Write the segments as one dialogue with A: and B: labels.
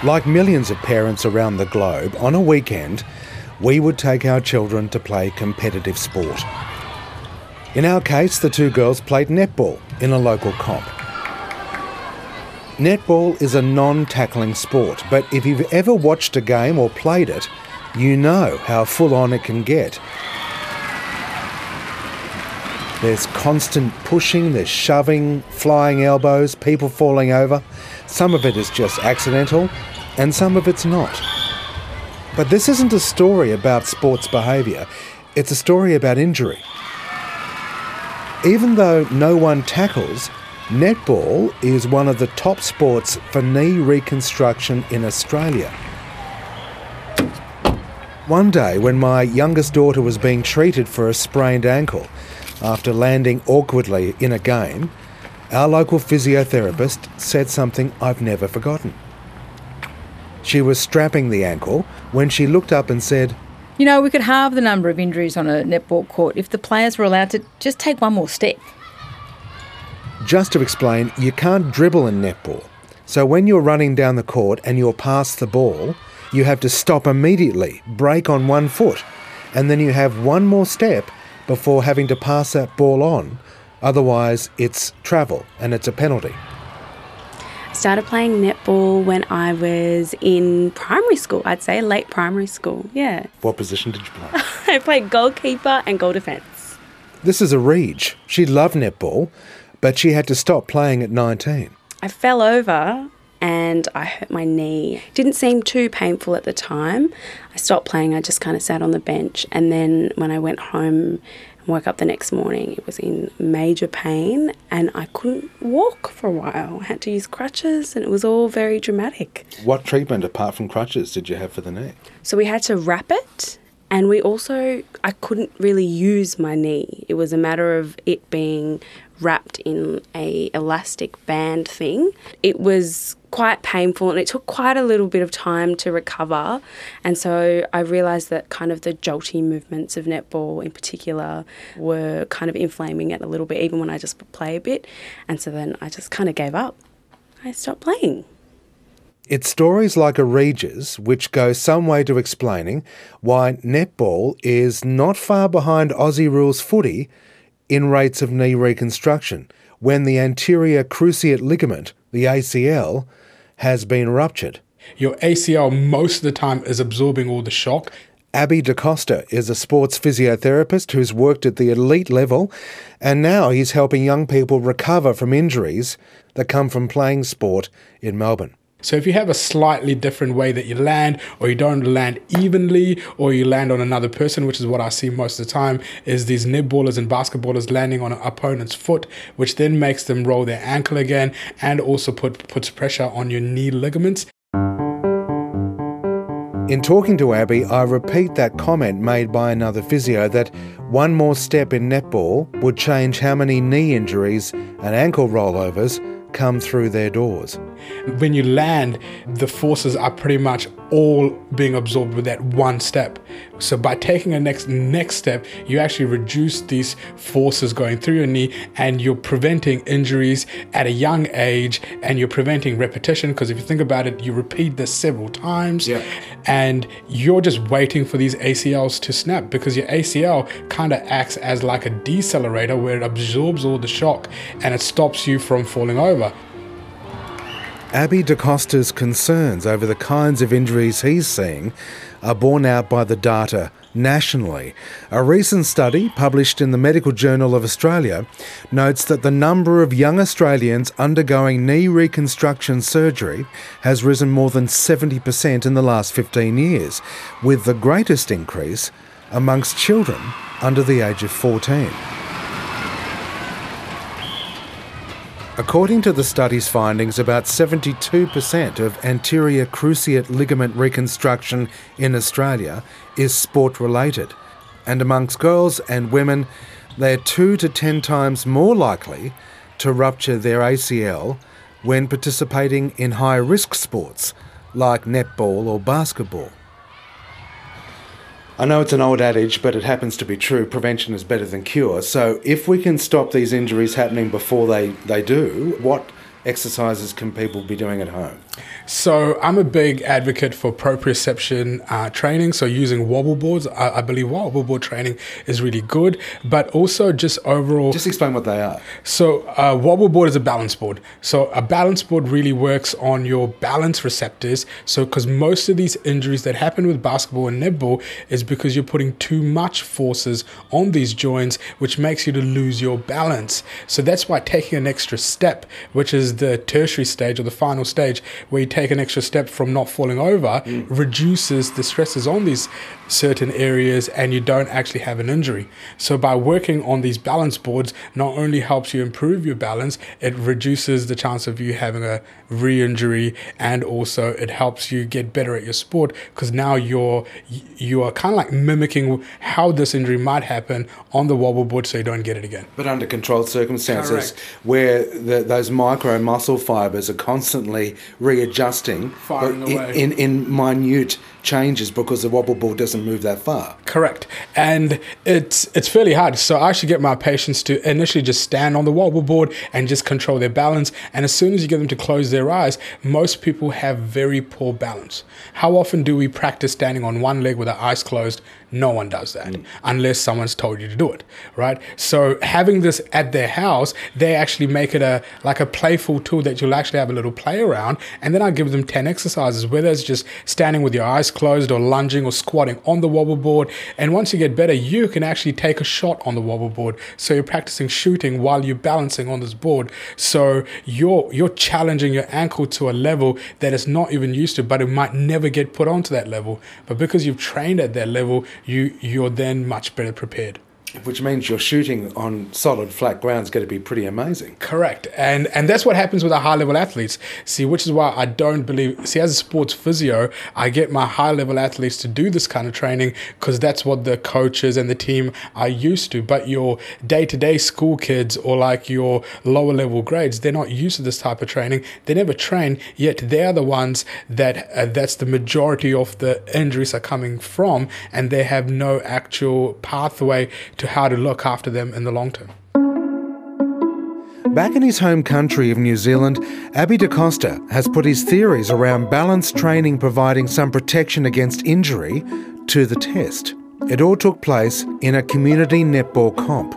A: Like millions of parents around the globe, on a weekend, we would take our children to play competitive sport. In our case, the two girls played netball in a local comp. Netball is a non-tackling sport, but if you've ever watched a game or played it, you know how full-on it can get. There's constant pushing, there's shoving, flying elbows, people falling over. Some of it is just accidental, and some of it's not. But this isn't a story about sports behaviour, it's a story about injury. Even though no one tackles, netball is one of the top sports for knee reconstruction in Australia. One day, when my youngest daughter was being treated for a sprained ankle after landing awkwardly in a game, our local physiotherapist said something I've never forgotten. She was strapping the ankle when she looked up and said,
B: "You know, we could halve the number of injuries on a netball court if the players were allowed to just take one more step."
A: Just to explain, you can't dribble in netball. So when you're running down the court and you're past the ball, you have to stop immediately, break on one foot, and then you have one more step before having to pass that ball on. Otherwise, it's travel and it's a penalty.
C: I started playing netball when I was in primary school, I'd say late primary school, yeah.
A: What position did you play?
C: I played goalkeeper and goal defence.
A: This is a Reg. She loved netball, but she had to stop playing at 19.
C: I fell over and I hurt my knee. Didn't seem too painful at the time. I stopped playing, I just kind of sat on the bench, and then when I went home and woke up the next morning, it was in major pain and I couldn't walk for a while. I had to use crutches and it was all very dramatic.
A: What treatment apart from crutches did you have for the knee?
C: So we had to wrap it, and I couldn't really use my knee. It was a matter of it being wrapped in a elastic band thing. It was quite painful and it took quite a little bit of time to recover, and so I realised that kind of the jolty movements of netball in particular were kind of inflaming it a little bit, even when I just play a bit, and so then I just kind of gave up. I stopped playing.
A: It's stories like a Regis which go some way to explaining why netball is not far behind Aussie rules footy in rates of knee reconstruction when the anterior cruciate ligament, the ACL, has been ruptured.
D: Your ACL most of the time is absorbing all the shock.
A: Abby DaCosta is a sports physiotherapist who's worked at the elite level, and now he's helping young people recover from injuries that come from playing sport in Melbourne.
D: So if you have a slightly different way that you land, or you don't land evenly, or you land on another person, which is what I see most of the time, is these netballers and basketballers landing on an opponent's foot, which then makes them roll their ankle again and also puts pressure on your knee ligaments.
A: In talking to Abby, I repeat that comment made by another physio that one more step in netball would change how many knee injuries and ankle rollovers come through their doors.
D: When you land, the forces are pretty much all being absorbed with that one step. So by taking a next step, you actually reduce these forces going through your knee, and you're preventing injuries at a young age, and you're preventing repetition, because if you think about it, you repeat this several times, and you're just waiting for these ACLs to snap, because your ACL kind of acts as like a decelerator where it absorbs all the shock and it stops you from falling over.
A: Abby DaCosta's concerns over the kinds of injuries he's seeing are borne out by the data nationally. A recent study published in the Medical Journal of Australia notes that the number of young Australians undergoing knee reconstruction surgery has risen more than 70% in the last 15 years, with the greatest increase amongst children under the age of 14. According to the study's findings, about 72% of anterior cruciate ligament reconstruction in Australia is sport-related, and amongst girls and women, they're 2 to 10 times more likely to rupture their ACL when participating in high-risk sports like netball or basketball. I know it's an old adage, but it happens to be true. Prevention is better than cure. So if we can stop these injuries happening before they do, what exercises can people be doing at home?
D: So I'm a big advocate for proprioception training. So using wobble boards, I believe wobble board training is really good, but also just overall.
A: Just explain what they are.
D: So a wobble board is a balance board. So a balance board really works on your balance receptors. So because most of these injuries that happen with basketball and netball is because you're putting too much forces on these joints, which makes you to lose your balance. So that's why taking an extra step, which is the tertiary stage or the final stage, where you take an extra step from not falling over, reduces the stresses on these certain areas and you don't actually have an injury. So by working on these balance boards, not only helps you improve your balance, it reduces the chance of you having a re-injury, and also it helps you get better at your sport, because now you are kind of like mimicking how this injury might happen on the wobble board, so you don't get it again.
A: But under controlled circumstances.
D: Correct.
A: Where those micro muscle fibres are constantly readjusting
D: Firing away.
A: in minute changes, because the wobble board doesn't move that far.
D: Correct. And it's fairly hard. So I actually get my patients to initially just stand on the wobble board and just control their balance. And as soon as you get them to close their eyes, most people have very poor balance. How often do we practice standing on one leg with our eyes closed? No one does that unless someone's told you to do it, right? So having this at their house, they actually make it a playful tool that you'll actually have a little play around. And then I give them 10 exercises, whether it's just standing with your eyes closed or lunging or squatting on the wobble board. And once you get better, you can actually take a shot on the wobble board. So you're practicing shooting while you're balancing on this board. So you're challenging your ankle to a level that it's not even used to, but it might never get put onto that level. But because you've trained at that level, you're then much better prepared.
A: Which means your shooting on solid flat ground is going to be pretty amazing.
D: Correct. And that's what happens with our high-level athletes. See, which is why I don't believe... See, as a sports physio, I get my high-level athletes to do this kind of training because that's what the coaches and the team are used to. But your day-to-day school kids or like your lower-level grades, they're not used to this type of training. They never train, yet they're the ones that that's the majority of the injuries are coming from, and they have no actual pathway to how to look after them in the long term.
A: Back in his home country of New Zealand, Abbey DaCosta has put his theories around balance training providing some protection against injury to the test. It all took place in a community netball comp.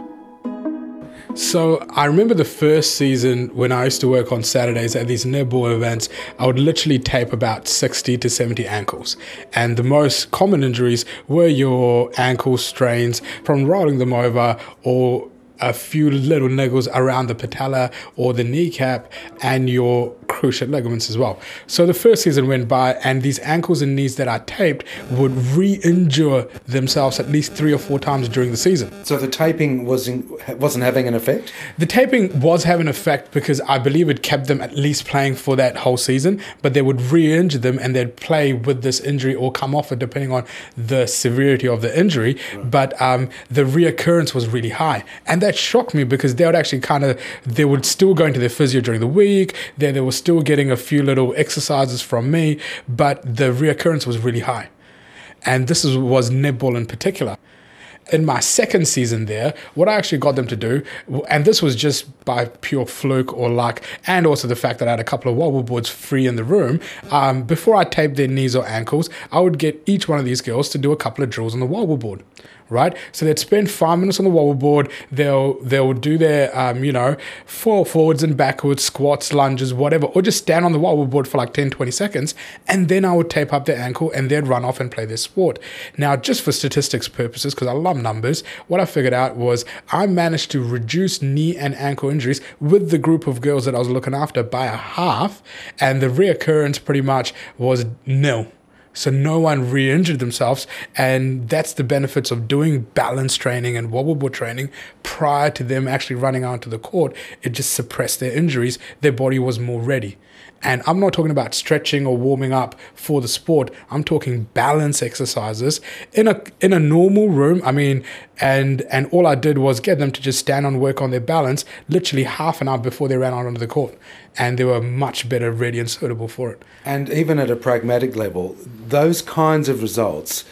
D: So I remember the first season when I used to work on Saturdays at these netball events, I would literally tape about 60 to 70 ankles. And the most common injuries were your ankle strains from rolling them over, or a few little niggles around the patella or the kneecap, and your cruciate ligaments as well. So the first season went by, and these ankles and knees that I taped would re-injure themselves at least 3 or 4 times during the season.
A: So the taping wasn't having an effect?
D: The taping was having an effect because I believe it kept them at least playing for that whole season, but they would re-injure them and they'd play with this injury or come off it depending on the severity of the injury. Right. But the reoccurrence was really high. And that shocked me because they would actually they would still go into their physio during the week. They were still getting a few little exercises from me, but the reoccurrence was really high. And this was netball in particular. In my second season there, what I actually got them to do, and this was just by pure fluke or luck, and also the fact that I had a couple of wobble boards free in the room, before I taped their knees or ankles, I would get each one of these girls to do a couple of drills on the wobble board. Right? So they'd spend 5 minutes on the wobble board. They'll do their, forwards and backwards, squats, lunges, whatever, or just stand on the wobble board for like 10, 20 seconds. And then I would tape up their ankle and they'd run off and play their sport. Now, just for statistics purposes, because I love numbers, what I figured out was I managed to reduce knee and ankle injuries with the group of girls that I was looking after by a half. And the reoccurrence pretty much was nil. So no one re-injured themselves, and that's the benefits of doing balance training and wobble board training prior to them actually running out to the court. It just suppressed their injuries. Their body was more ready. And I'm not talking about stretching or warming up for the sport. I'm talking balance exercises in a normal room. I mean, and all I did was get them to just stand and work on their balance literally half an hour before they ran out onto the court. And they were much better ready and suitable for it.
A: And even at a pragmatic level, those kinds of results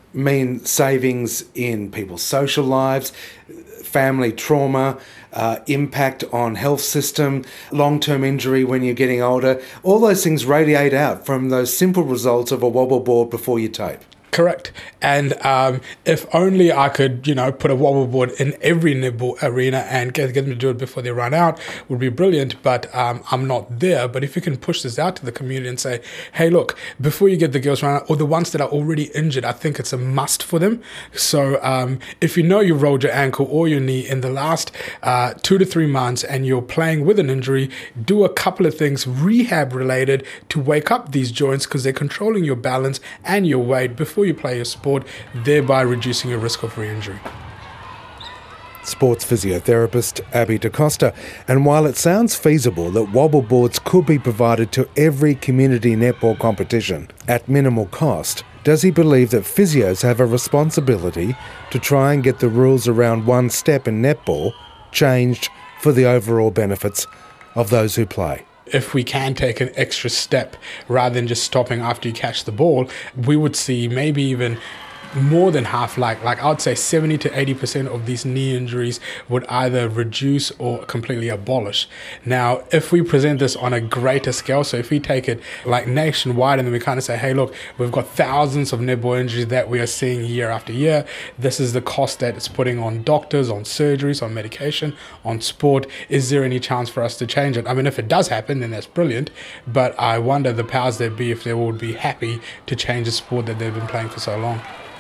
A: mean savings in people's social lives, family trauma, impact on health system, long-term injury when you're getting older. All those things radiate out from those simple results of a wobble board before you tape.
D: Correct. And if only I could, put a wobble board in every netball arena and get them to do it before they run out, would be brilliant. But I'm not there. But if you can push this out to the community and say, hey, look, before you get the girls run out, or the ones that are already injured, I think it's a must for them. So if you know you rolled your ankle or your knee in the last 2 to 3 months and you're playing with an injury, do a couple of things rehab related to wake up these joints, because they're controlling your balance and your weight before you play your sport, thereby reducing your risk of re-injury.
A: Sports physiotherapist Abby DaCosta. And while it sounds feasible that wobble boards could be provided to every community netball competition at minimal cost, does he believe that physios have a responsibility to try and get the rules around one step in netball changed for the overall benefits of those who play?
D: If we can take an extra step rather than just stopping after you catch the ball, we would see maybe even more than half, like I would say 70 to 80% of these knee injuries would either reduce or completely abolish. Now, if we present this on a greater scale, so if we take it like nationwide and then we kind of say, hey, look, we've got thousands of netball injuries that we are seeing year after year. This is the cost that it's putting on doctors, on surgeries, on medication, on sport. Is there any chance for us to change it? I mean, if it does happen, then that's brilliant. But I wonder the powers that be, if they would be happy to change a sport that they've been playing for so long.